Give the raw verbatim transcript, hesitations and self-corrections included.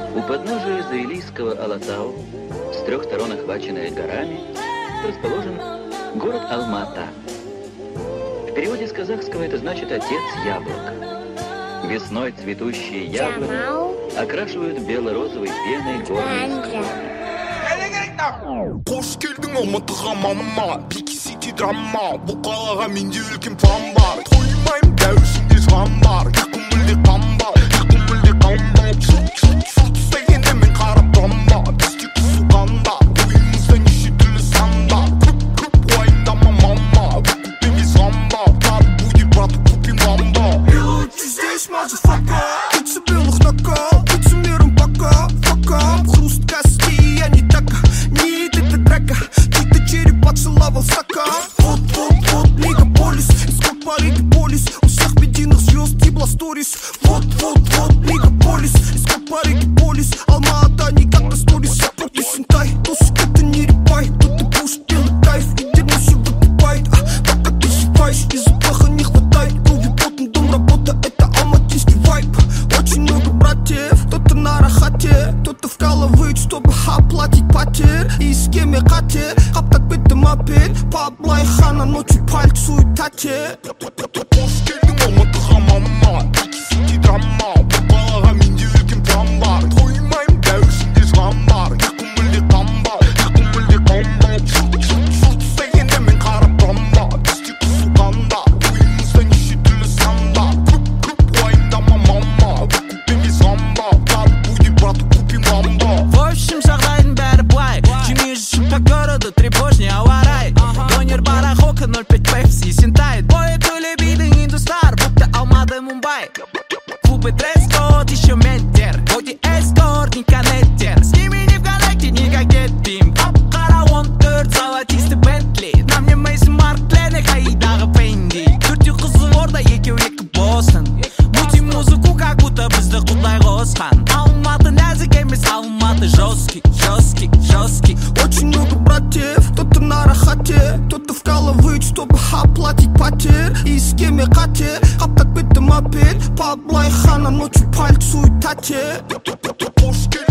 У подножия Заилийского Алатау, с трех сторон охваченная горами, расположен город Алма-Ата. В переводе с казахского это значит «отец яблока». Весной цветущие яблони окрашивают бело-розовой пеной горные склоны. Қош келдің Алматыға мама, бикисити драма, бұл қалаға менде үлкен план бар. Тоймайым дәуісінде жан бар, яқын мүлде қамба, яқын мүлде қамба. Шут, шут, шут дегенде мен қарап тұрам ба, бізде құсу қанда, ойымызда неше түрлі санда. Көп, көп уайымдама мама, бүкіп емес ғамба, тар будет брат, купим ламба. Hello, здесь motherfucker, пицца белых нокаут, пицца миром пока, fuck up, хруст костей, я не така. Ты череп поцеловал стакан. Вот, вот, вот, мегаполис, исход Париги полис. У всех медийных звезд ебла сторис. Вот, вот, вот, мегаполис, исход Париги полис. Алма-Ата не как на сторис. Я против синтай, тусик это не репай. Тут ты пуш, делай кайф, и дерьмо все выпивает. А так как ты зеваешь, и запаха не хватает. Крови потом дом, работа, это алматинский вайб. Очень много братьев, кто-то на рахате, кто-то вкалывает, чтобы оплатить потерь. И с кем я хотел, қаптап беттім апел. Паблай хана ночью пальцует тате. Қош келдің Алматыға мама, бикисити драма, бұл қалаға менде үлкен план бар. Тоймайым дәуісінде жан бар, яқын мүлде қамба, яқын мүлде қамба. Шут, шут, шут дегенде мен қарап тұрам ба, бізде құсу қанда, ойымызда неше түрлі санда. Көп, көп уайымдама мама, бүкіп емес ғамба, тар будет брат, купим ламба. В общем, жағдайдың бәрі былай, жеме жүрші по городу, тревожнее ауа-рай. Донер барахока, ноль пять пепси, синтайт. Бой төле бидің индустар, будто Алматы, Мумбай. Клубы дресс-код, еще ментер, ходи эскорт, не коннектер. С ними не в коннекте, никак детим. Ап-қара он төрт, золотисты Бентли. На мне Мейсон Марклене, қайдағы Фенди. Төртеу қызы орда, екеу екі босын. Мути музыку, как будто бізді құдай қосқан. Алматы нәзік емес, Алматы жесткий, жесткий, жесткий. Очень много братьев, кто-то на рахате, кто-то вкалывает, чтобы оплатить потерь. И с кем я хотел, қаптап беттім апел. Паблай хана ночью пальцует тате.